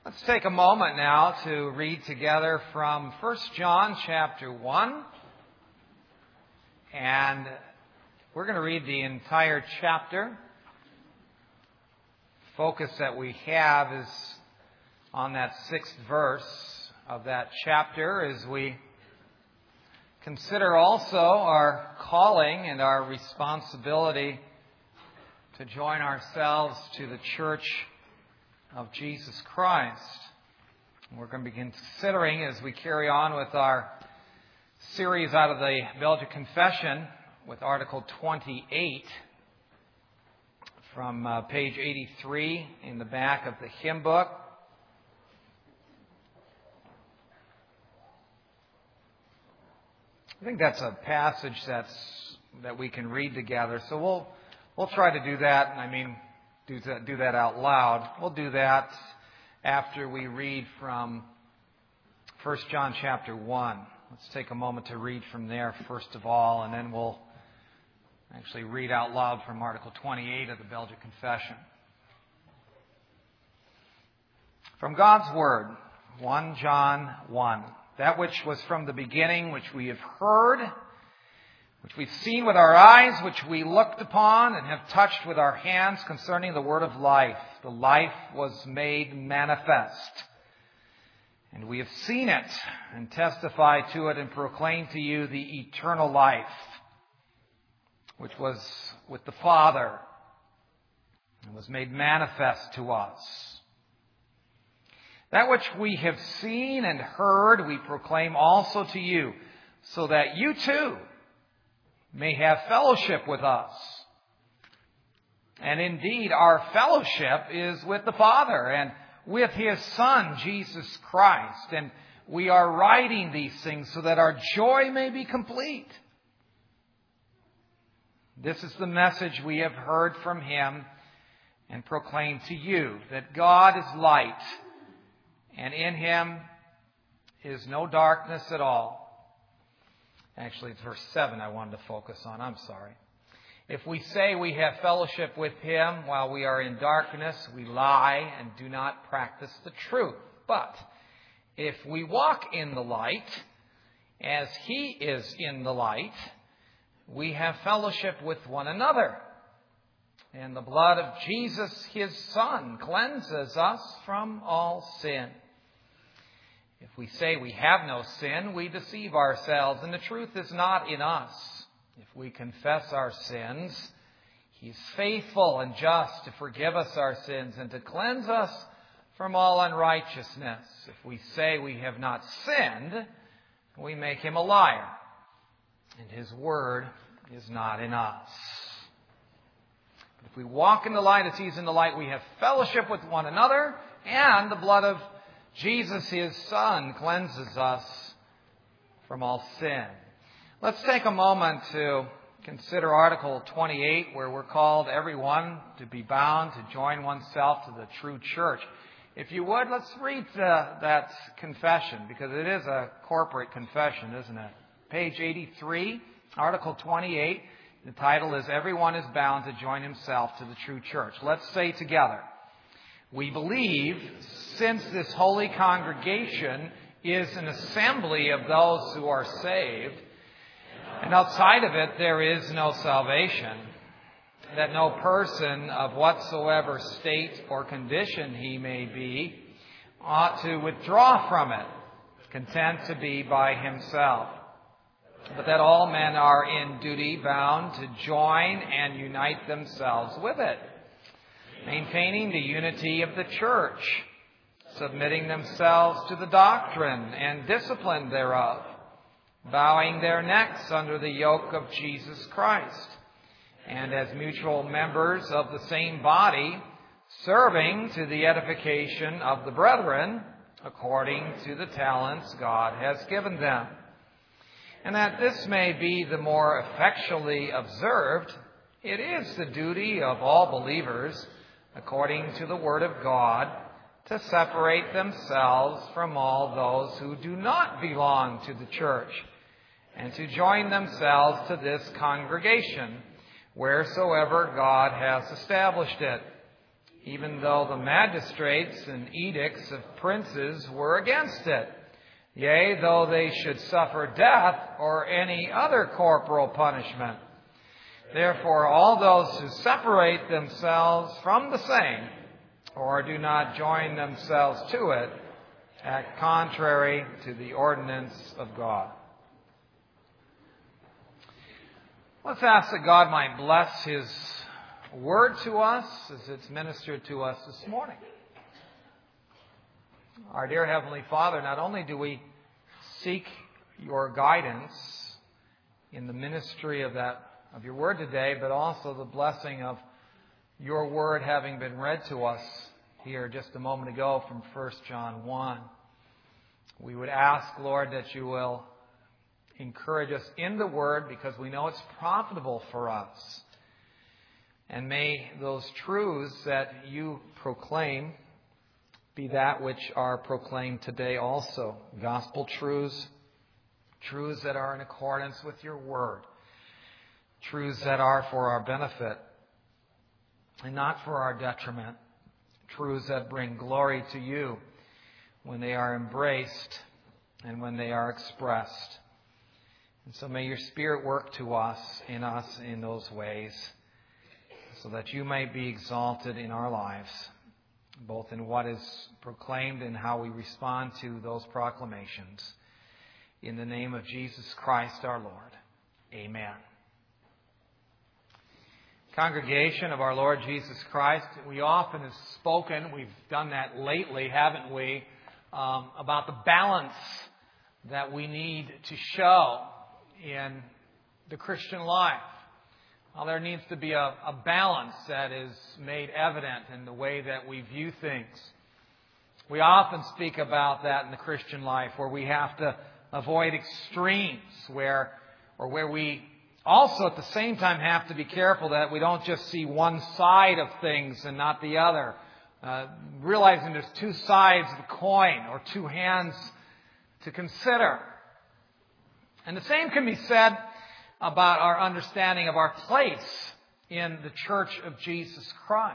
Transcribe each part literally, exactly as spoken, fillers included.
Let's take a moment now to read together from First John chapter one. And we're going to read the entire chapter. Focus that we have is on that sixth verse of that chapter as we consider also our calling and our responsibility to join ourselves to the church of Jesus Christ. We're going to be considering as we carry on with our series out of the Belgic Confession with Article twenty-eight from uh, page eighty-three in the back of the hymn book. I think that's a passage that's that we can read together. So we'll we'll try to do that. And I mean, do that, do that out loud. We'll do that after we read from First John chapter one. Let's take a moment to read from there first of all, and then we'll actually read out loud from Article twenty-eight of the Belgic Confession. From God's Word, First John one. That which was from the beginning, which we have heard, which we've seen with our eyes, which we looked upon and have touched with our hands concerning the word of life. The life was made manifest. And we have seen it and testify to it and proclaim to you the eternal life, which was with the Father and was made manifest to us. That which we have seen and heard, we proclaim also to you, so that you too may have fellowship with us. And indeed, our fellowship is with the Father and with His Son, Jesus Christ. And we are writing these things so that our joy may be complete. This is the message we have heard from Him and proclaim to you, that God is light, and in Him is no darkness at all. Actually, it's verse seven I wanted to focus on. I'm sorry. If we say we have fellowship with Him while we are in darkness, we lie and do not practice the truth. But if we walk in the light, as He is in the light, we have fellowship with one another. And the blood of Jesus, His Son, cleanses us from all sin. If we say we have no sin, we deceive ourselves, and the truth is not in us. If we confess our sins, He is faithful and just to forgive us our sins and to cleanse us from all unrighteousness. If we say we have not sinned, we make Him a liar, and His word is not in us. If we walk in the light as He is in the light, we have fellowship with one another, and the blood of Jesus, His Son, cleanses us from all sin. Let's take a moment to consider Article twenty-eight, where we're called everyone to be bound to join oneself to the true church. If you would, let's read the, that confession, because it is a corporate confession, isn't it? Page eighty-three, Article twenty-eight. The title is Everyone is Bound to Join Himself to the True Church. Let's say together, we believe, since this holy congregation is an assembly of those who are saved, and outside of it there is no salvation, that no person of whatsoever state or condition he may be ought to withdraw from it, content to be by himself, but that all men are in duty bound to join and unite themselves with it, maintaining the unity of the church, submitting themselves to the doctrine and discipline thereof, bowing their necks under the yoke of Jesus Christ, and as mutual members of the same body, serving to the edification of the brethren according to the talents God has given them. And that this may be the more effectually observed, it is the duty of all believers, according to the Word of God, to separate themselves from all those who do not belong to the church, and to join themselves to this congregation, wheresoever God has established it, even though the magistrates and edicts of princes were against it. Yea, though they should suffer death or any other corporal punishment. Therefore, all those who separate themselves from the same, or do not join themselves to it, act contrary to the ordinance of God. Let's ask that God might bless His word to us as it's ministered to us this morning. Our dear Heavenly Father, not only do we seek your guidance in the ministry of that of your word today, but also the blessing of your word having been read to us here just a moment ago from First John one. We would ask, Lord, that you will encourage us in the word because we know it's profitable for us. And may those truths that you proclaim be that which are proclaimed today also. Gospel truths, truths that are in accordance with your word. Truths that are for our benefit and not for our detriment. Truths that bring glory to you when they are embraced and when they are expressed. And so may your Spirit work to us, in us, in those ways, so that you may be exalted in our lives, both in what is proclaimed and how we respond to those proclamations. In the name of Jesus Christ our Lord. Amen. Congregation of our Lord Jesus Christ, we often have spoken, we've done that lately, haven't we, um, about the balance that we need to show in the Christian life. Well, there needs to be a, a balance that is made evident in the way that we view things. We often speak about that in the Christian life, where we have to avoid extremes, where or where we also at the same time have to be careful that we don't just see one side of things and not the other. Uh, realizing there's two sides of the coin or two hands to consider. And the same can be said about our understanding of our place in the Church of Jesus Christ.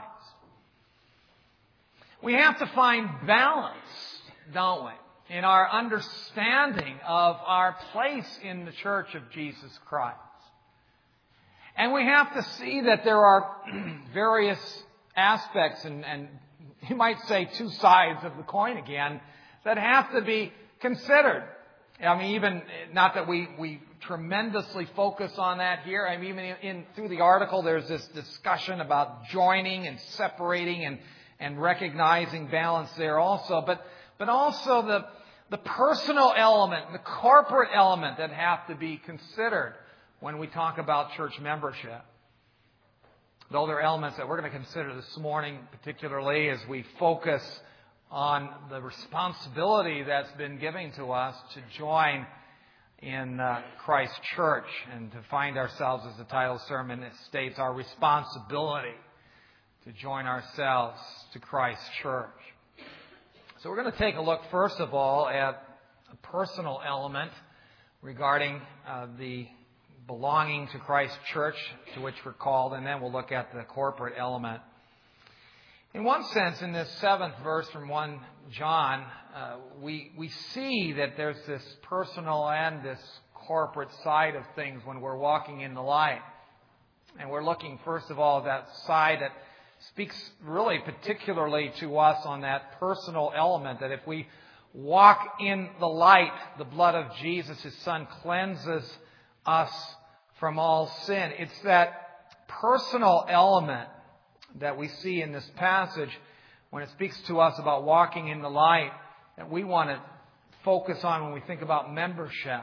We have to find balance, don't we, in our understanding of our place in the Church of Jesus Christ. And we have to see that there are various aspects, and, and you might say two sides of the coin again, that have to be considered. I mean, even, not that we, we tremendously focus on that here. I mean, even in, in through the article, there's this discussion about joining and separating and, and recognizing balance there also. But, but also the, the personal element, the corporate element that have to be considered when we talk about church membership. Those are elements that we're going to consider this morning, particularly as we focus on the responsibility that's been given to us to join in uh, Christ's church and to find ourselves, as the title of the sermon states, our responsibility to join ourselves to Christ's church. So we're going to take a look, first of all, at a personal element regarding uh, the belonging to Christ's church to which we're called, and then we'll look at the corporate element. In one sense, in this seventh verse from First John, uh, we we see that there's this personal and this corporate side of things when we're walking in the light. And we're looking, first of all, at that side that speaks really particularly to us on that personal element, that if we walk in the light, the blood of Jesus, His Son, cleanses us from all sin. It's that personal element that we see in this passage when it speaks to us about walking in the light that we want to focus on when we think about membership.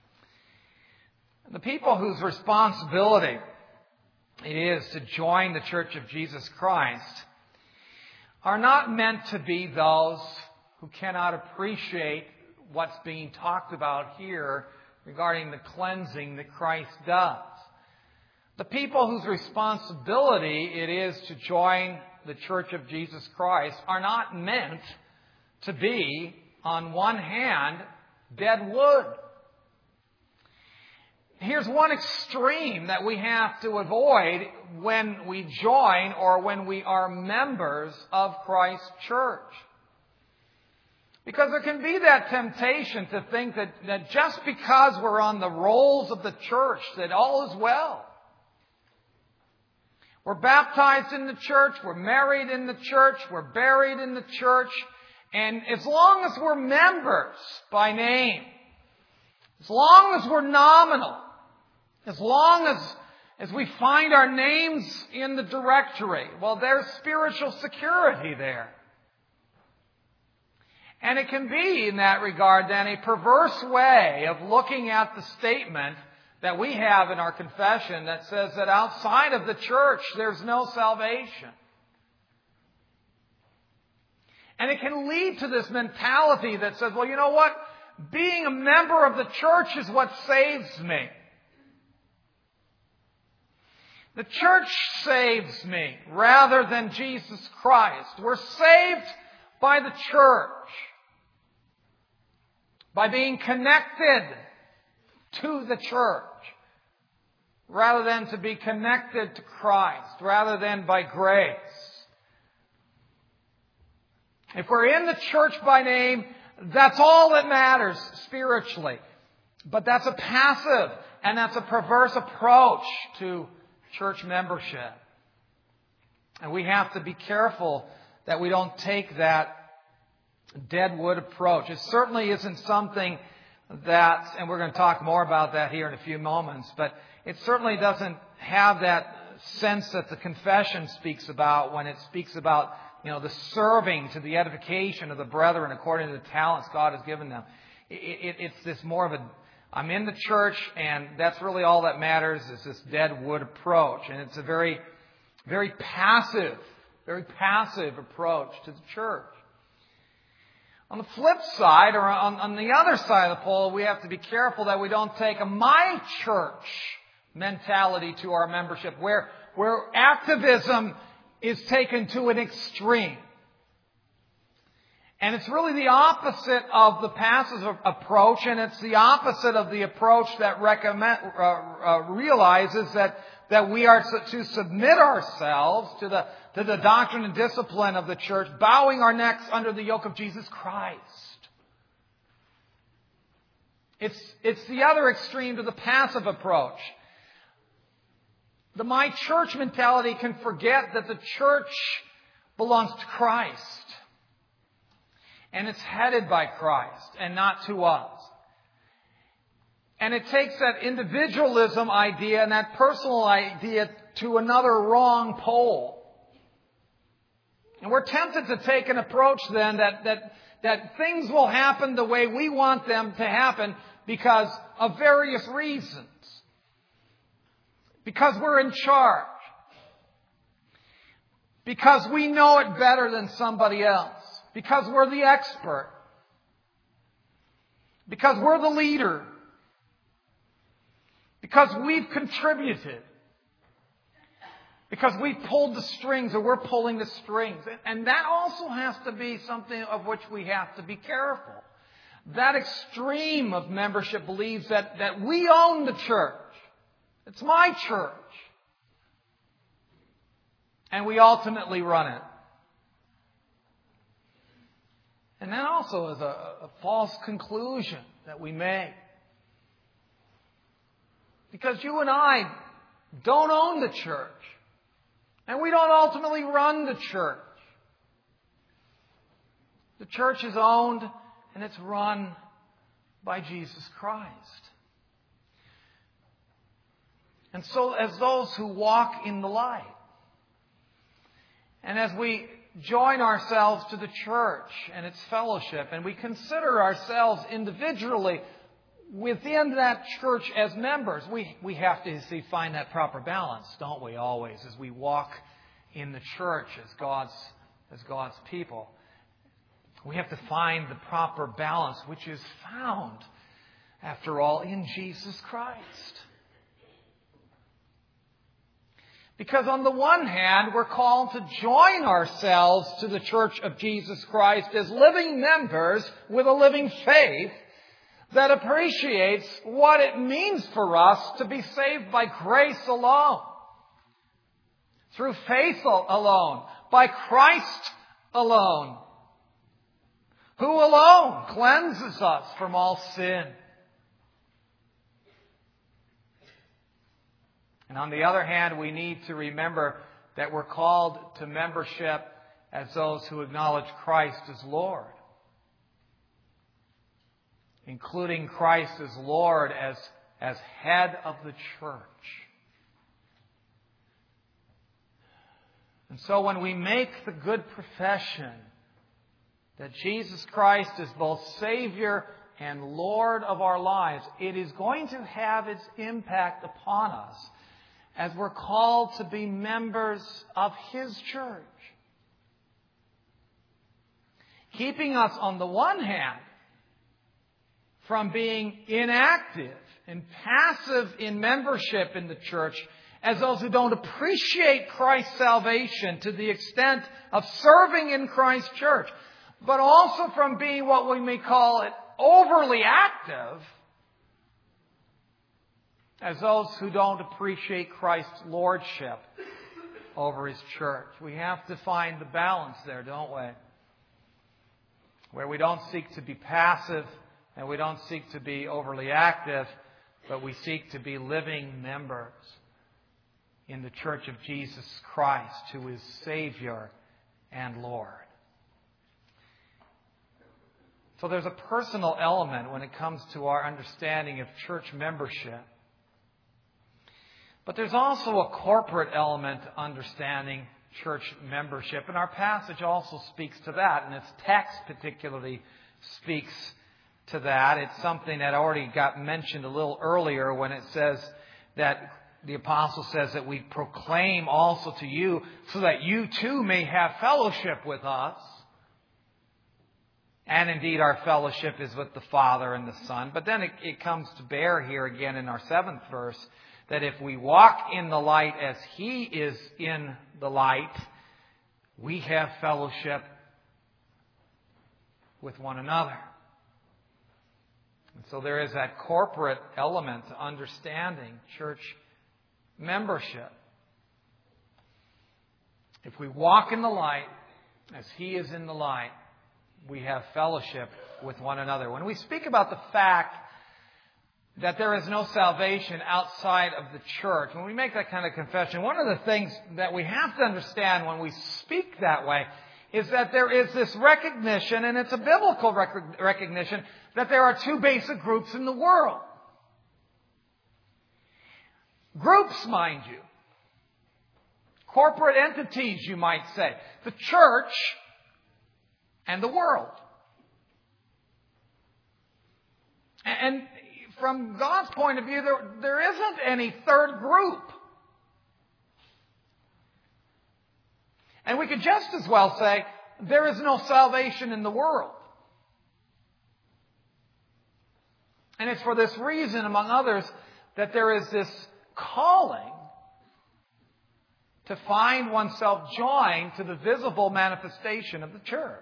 The people whose responsibility it is to join the Church of Jesus Christ are not meant to be those who cannot appreciate what's being talked about here regarding the cleansing that Christ does. The people whose responsibility it is to join the Church of Jesus Christ are not meant to be, on one hand, dead wood. here's one extreme that we have to avoid when we join or when we are members of Christ's church. Because there can be that temptation to think that, that just because we're on the rolls of the church, that all is well. We're baptized in the church, we're married in the church, we're buried in the church, and as long as we're members by name, as long as we're nominal, as long as, as we find our names in the directory, well, there's spiritual security there. And it can be, in that regard, then, a perverse way of looking at the statement that we have in our confession that says that outside of the church, there's no salvation. And it can lead to this mentality that says, well, you know what? Being a member of the church is what saves me. The church saves me rather than Jesus Christ. We're saved by the church, by being connected to the church, rather than to be connected to Christ, rather than by grace. If we're in the church by name, that's all that matters spiritually. But that's a passive and that's a perverse approach to church membership. And we have to be careful that we don't take that deadwood approach. It certainly isn't something that, and we're going to talk more about that here in a few moments, but it certainly doesn't have that sense that the confession speaks about when it speaks about, you know, the serving to the edification of the brethren according to the talents God has given them. It, it, it's this more of a, I'm in the church and that's really all that matters, is this deadwood approach. And it's a very, very passive, very passive approach to the church. On the flip side, or on, on the other side of the pole, we have to be careful that we don't take a my church mentality to our membership, where, where activism is taken to an extreme. And it's really the opposite of the passive approach, and it's the opposite of the approach that recommend, uh, uh, realizes that, that we are to submit ourselves to the to the doctrine and discipline of the church, bowing our necks under the yoke of Jesus Christ. It's, it's the other extreme to the passive approach. The my church mentality can forget that the church belongs to Christ. And it's headed by Christ and not to us. And it takes that individualism idea and that personal idea to another wrong pole. And we're tempted to take an approach then that, that, that things will happen the way we want them to happen because of various reasons. Because we're in charge. Because we know it better than somebody else. Because we're the expert. Because we're the leader. Because we've contributed. Because we pulled the strings, or we're pulling the strings. And that also has to be something of which we have to be careful. That extreme of membership believes that, that we own the church. It's my church. And we ultimately run it. And that also is a, a false conclusion that we make. Because you and I don't own the church. And we don't ultimately run the church. The church is owned and it's run by Jesus Christ. And so as those who walk in the light, and as we join ourselves to the church and its fellowship, and we consider ourselves individually within that church as members, we, we have to see, find that proper balance, don't we, always, as we walk in the church as God's, as God's people. We have to find the proper balance, which is found, after all, in Jesus Christ. Because on the one hand, we're called to join ourselves to the church of Jesus Christ as living members with a living faith. that appreciates what it means for us to be saved by grace alone, through faith alone, by Christ alone, who alone cleanses us from all sin. And on the other hand, we need to remember that we're called to membership as those who acknowledge Christ as Lord, including Christ as Lord, as, as head of the church. And so when we make the good profession that Jesus Christ is both Savior and Lord of our lives, it is going to have its impact upon us as we're called to be members of His church. Keeping us, on the one hand, from being inactive and passive in membership in the church as those who don't appreciate Christ's salvation to the extent of serving in Christ's church, but also from being what we may call it overly active as those who don't appreciate Christ's lordship over His church. We have to find the balance there, don't we? Where we don't seek to be passive and we don't seek to be overly active, but we seek to be living members in the church of Jesus Christ, who is Savior and Lord. So there's a personal element when it comes to our understanding of church membership. But there's also a corporate element to understanding church membership. And our passage also speaks to that. And its text particularly speaks to that. It's something that already got mentioned a little earlier when it says that the apostle says that we proclaim also to you so that you too may have fellowship with us. And indeed our fellowship is with the Father and the Son. But then it, it comes to bear here again in our seventh verse that if we walk in the light as He is in the light, we have fellowship with one another. And so there is that corporate element to understanding church membership. If we walk in the light as He is in the light, we have fellowship with one another. When we speak about the fact that there is no salvation outside of the church, when we make that kind of confession, one of the things that we have to understand when we speak that way is that there is this recognition, and it's a biblical rec- recognition, that there are two basic groups in the world. Groups, mind you. Corporate entities, you might say. The church and the world. And from God's point of view, there, there isn't any third group. And we could just as well say, there is no salvation in the world. And it's for this reason, among others, that there is this calling to find oneself joined to the visible manifestation of the church.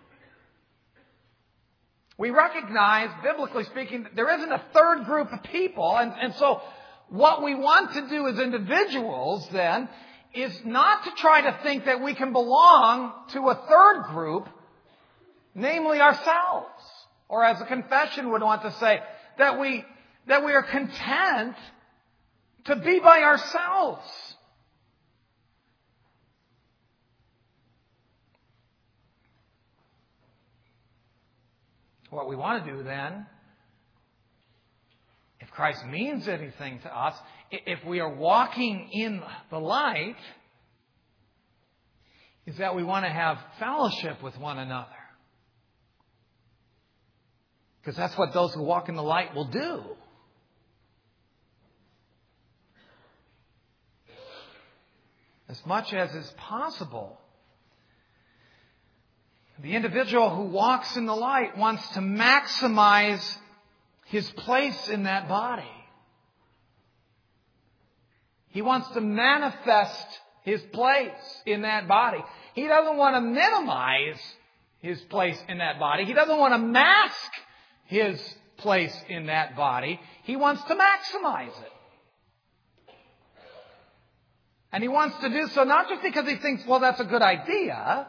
We recognize, biblically speaking, that there isn't a third group of people. And, and so what we want to do as individuals, then, is not to try to think that we can belong to a third group, namely ourselves. Or as a confession would want to say, that we, that we are content to be by ourselves. What we want to do then, if Christ means anything to us, if we are walking in the light, is that we want to have fellowship with one another. Because that's what those who walk in the light will do. As much as is possible. The individual who walks in the light wants to maximize his place in that body. He wants to manifest his place in that body. He doesn't want to minimize his place in that body. He doesn't want to mask his place in that body. He wants to maximize it. And he wants to do so not just because he thinks, well, that's a good idea,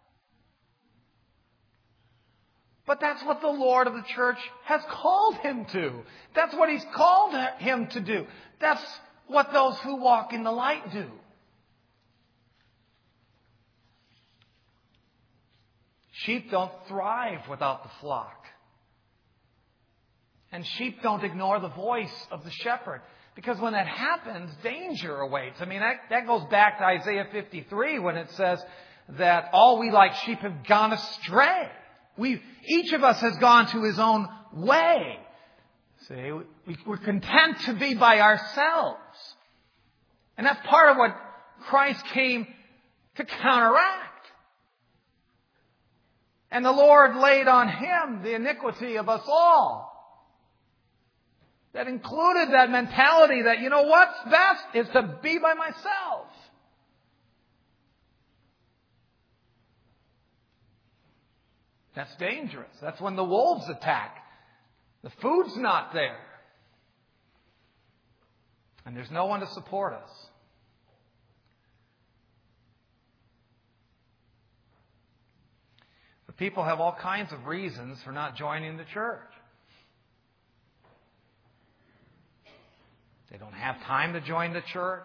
but that's what the Lord of the church has called him to. That's what he's called him to do. That's what those who walk in the light do. Sheep don't thrive without the flock. And sheep don't ignore the voice of the shepherd. Because when that happens, danger awaits. I mean, that, that goes back to Isaiah fifty-three when it says that all we like sheep have gone astray. We, each of us has gone to his own way. See, we, we're content to be by ourselves. And that's part of what Christ came to counteract. And the Lord laid on him the iniquity of us all. That included that mentality that, you know, what's best is to be by myself. That's dangerous. That's when the wolves attack. The food's not there. And there's no one to support us. But people have all kinds of reasons for not joining the church. They don't have time to join the church.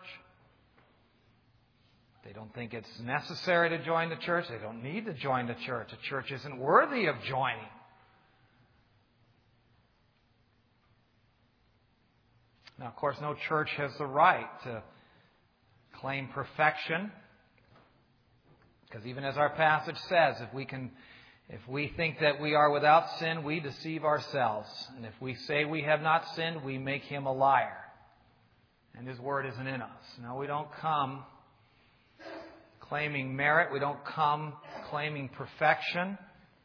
They don't think it's necessary to join the church. They don't need to join the church. The church isn't worthy of joining. Now, of course, no church has the right to claim perfection. Because even as our passage says, if we can, if we think that we are without sin, we deceive ourselves. And if we say we have not sinned, we make him a liar. And his word isn't in us. No, we don't come claiming merit. We don't come claiming perfection.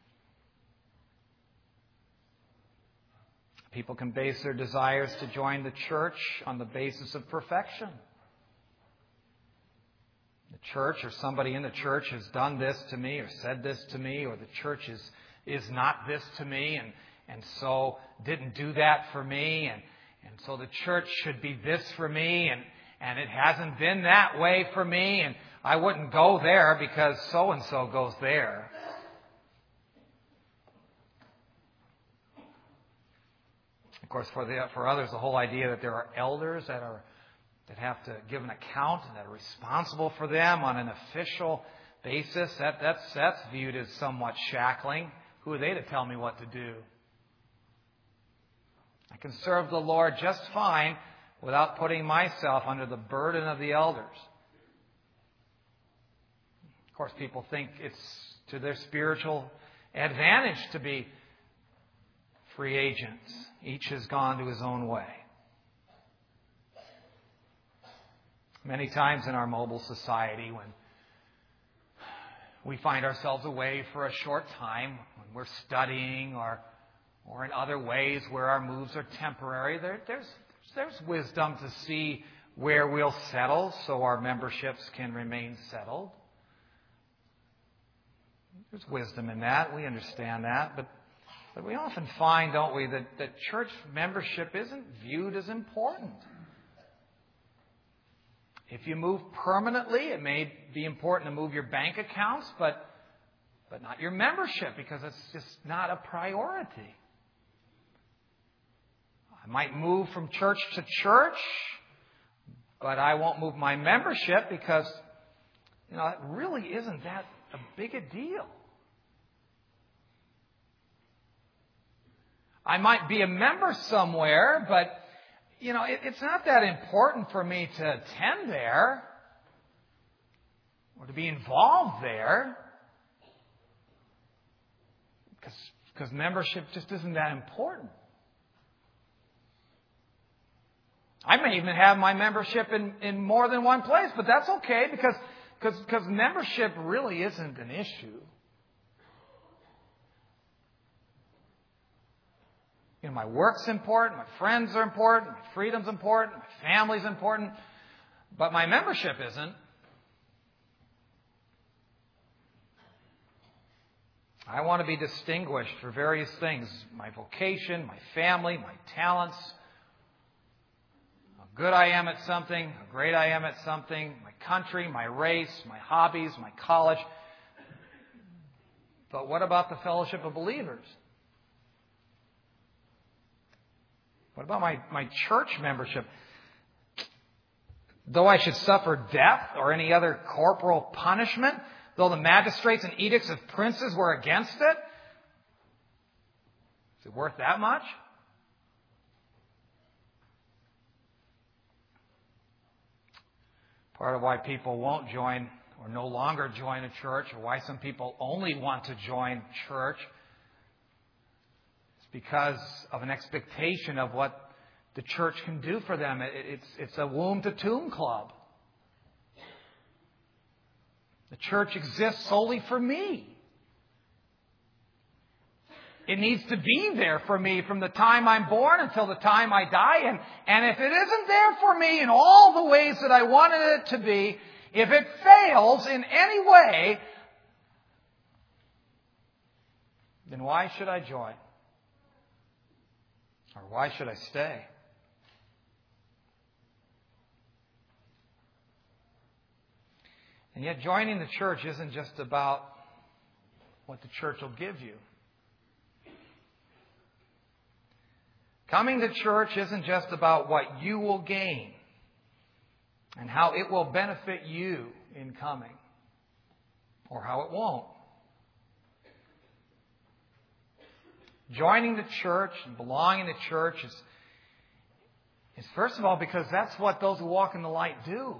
People can base their desires to join the church on the basis of perfection. The church or somebody in the church has done this to me or said this to me, or the church is, is not this to me and, and so didn't do that for me, and And so the church should be this for me, and, and it hasn't been that way for me, and I wouldn't go there because so-and-so goes there. Of course, for the for others, the whole idea that there are elders that are that have to give an account and that are responsible for them on an official basis, that that's that's viewed as somewhat shackling. Who are they to tell me what to do? I can serve the Lord just fine without putting myself under the burden of the elders. Of course, people think it's to their spiritual advantage to be free agents. Each has gone to his own way. Many times in our mobile society, when we find ourselves away for a short time, when we're studying or or in other ways where our moves are temporary, there, there's, there's wisdom to see where we'll settle so our memberships can remain settled. There's wisdom in that. We understand that. But, but we often find, don't we, that, that church membership isn't viewed as important. If you move permanently, it may be important to move your bank accounts, but, but not your membership, because it's just not a priority. I might move from church to church, but I won't move my membership because, you know, it really isn't that a big a deal. I might be a member somewhere, but, you know, it, it's not that important for me to attend there or to be involved there because, because membership just isn't that important. I may even have my membership in, in more than one place, but that's okay because, because, because membership really isn't an issue. You know, my work's important, my friends are important, my freedom's important, my family's important, but my membership isn't. I want to be distinguished for various things. My vocation, my family, my talents. How good I am at something, how great I am at something. My country, my race, my hobbies, my college. But what about the fellowship of believers? What about my, my church membership? Though I should suffer death or any other corporal punishment, though the magistrates and edicts of princes were against it, is it worth that much? Part of why people won't join or no longer join a church, or why some people only want to join church, is because of an expectation of what the church can do for them. It's, it's a womb-to-tomb club. The church exists solely for me. It needs to be there for me from the time I'm born until the time I die. And, and if it isn't there for me in all the ways that I wanted it to be, if it fails in any way, then why should I join? Or why should I stay? And yet joining the church isn't just about what the church will give you. Coming to church isn't just about what you will gain and how it will benefit you in coming, or how it won't. Joining the church and belonging to church is, is first of all because that's what those who walk in the light do.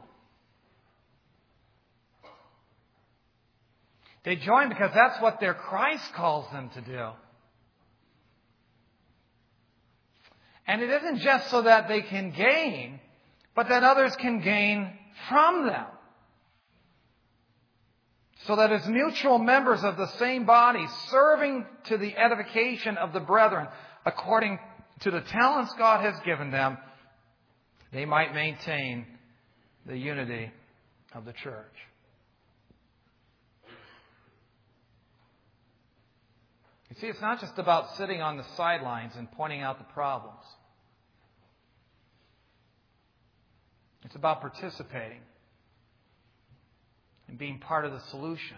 They join because that's what their Christ calls them to do. And it isn't just so that they can gain, but that others can gain from them. So that as mutual members of the same body, serving to the edification of the brethren, according to the talents God has given them, they might maintain the unity of the church. You see, it's not just about sitting on the sidelines and pointing out the problems. It's about participating and being part of the solution.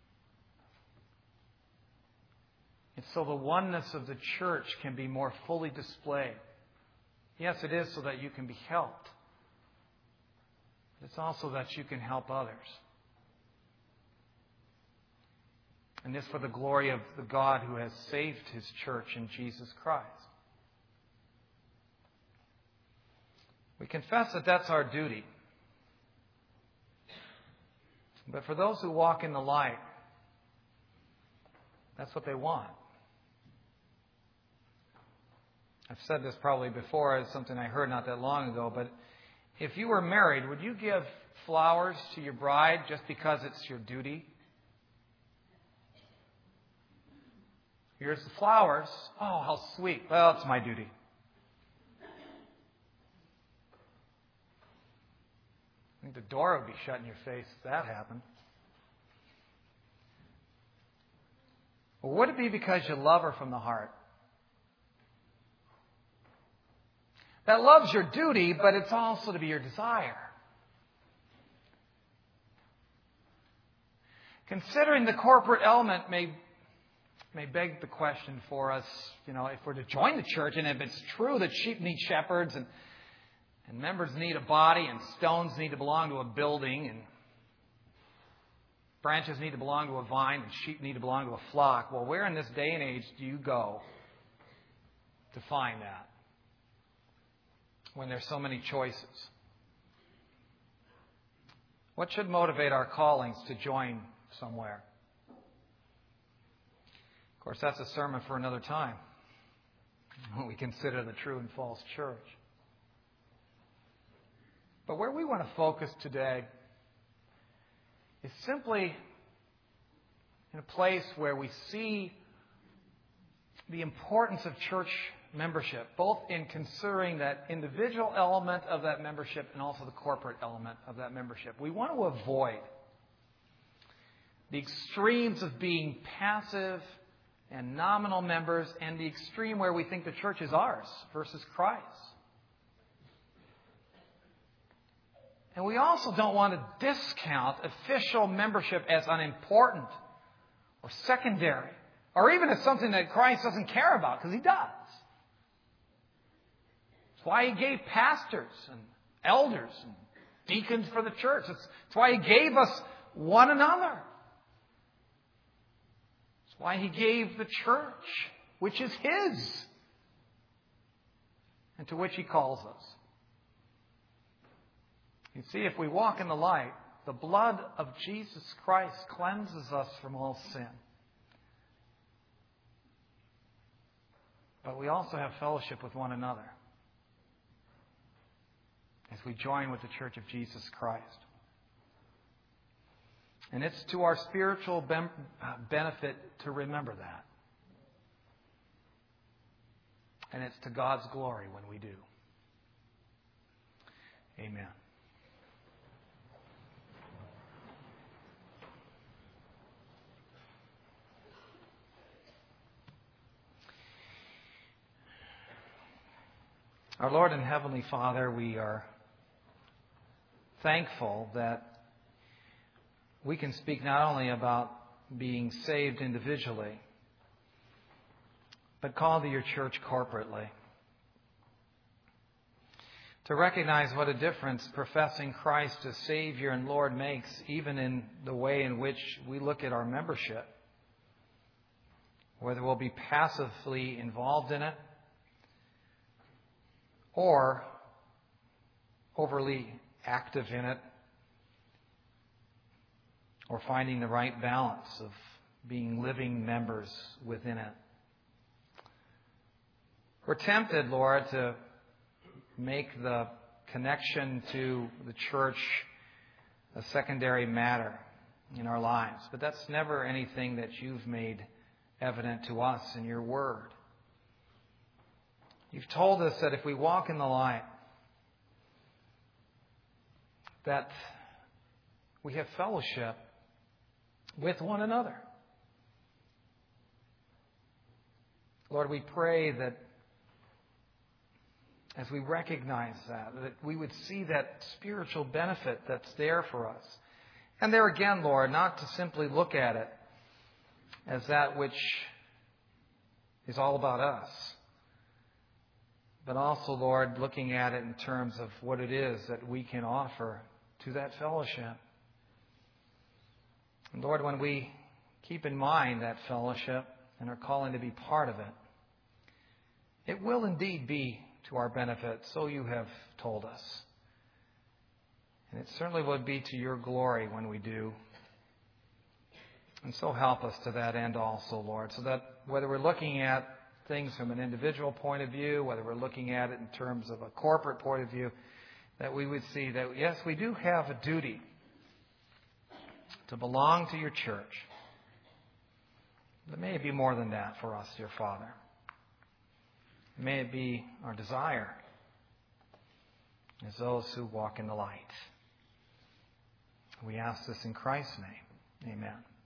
It's so the oneness of the church can be more fully displayed. Yes, it is so that you can be helped. But it's also that you can help others. And this for the glory of the God who has saved His church in Jesus Christ. We confess that that's our duty. But for those who walk in the light, that's what they want. I've said this probably before. It's something I heard not that long ago. But if you were married, would you give flowers to your bride just because it's your duty? Here's the flowers. Oh, how sweet. Well, it's my duty. I think the door would be shut in your face if that happened. Or would it be because you love her from the heart? That love's your duty, but it's also to be your desire. Considering the corporate element may may beg the question for us, you know, if we're to join the church, and if it's true that sheep need shepherds and And members need a body, and stones need to belong to a building, and branches need to belong to a vine, and sheep need to belong to a flock. Well, where in this day and age do you go to find that when there's so many choices? What should motivate our callings to join somewhere? Of course, that's a sermon for another time when we consider the true and false church. But where we want to focus today is simply in a place where we see the importance of church membership, both in considering that individual element of that membership and also the corporate element of that membership. We want to avoid the extremes of being passive and nominal members, and the extreme where we think the church is ours versus Christ. And we also don't want to discount official membership as unimportant or secondary, or even as something that Christ doesn't care about, because He does. That's why He gave pastors and elders and deacons for the church. That's, that's why He gave us one another. That's why He gave the church, which is His, and to which He calls us. You see, if we walk in the light, the blood of Jesus Christ cleanses us from all sin. But we also have fellowship with one another as we join with the Church of Jesus Christ. And it's to our spiritual ben- benefit to remember that. And it's to God's glory when we do. Amen. Our Lord and Heavenly Father, we are thankful that we can speak not only about being saved individually, but called to your church corporately. To recognize what a difference professing Christ as Savior and Lord makes, even in the way in which we look at our membership. Whether we'll be passively involved in it, or overly active in it, or finding the right balance of being living members within it. We're tempted, Lord, to make the connection to the church a secondary matter in our lives. But that's never anything that you've made evident to us in your word. You've told us that if we walk in the light, that we have fellowship with one another. Lord, we pray that as we recognize that, that we would see that spiritual benefit that's there for us. And there again, Lord, not to simply look at it as that which is all about us, but also, Lord, looking at it in terms of what it is that we can offer to that fellowship. And Lord, when we keep in mind that fellowship and are calling to be part of it, it will indeed be to our benefit, so you have told us. And it certainly would be to your glory when we do. And so help us to that end also, Lord, so that whether we're looking at things from an individual point of view, whether we're looking at it in terms of a corporate point of view, that we would see that, yes, we do have a duty to belong to your church. But may it be more than that for us, dear Father. May it be our desire as those who walk in the light. We ask this in Christ's name. Amen.